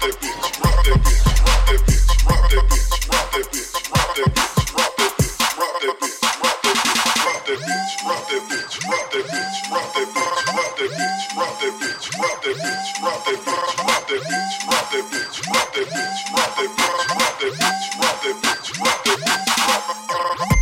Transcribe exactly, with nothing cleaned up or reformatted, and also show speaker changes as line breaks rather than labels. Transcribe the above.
bitch, rock that bitch, rock that bitch, rock that bitch, rock that bitch, rock that bitch, rock that bitch.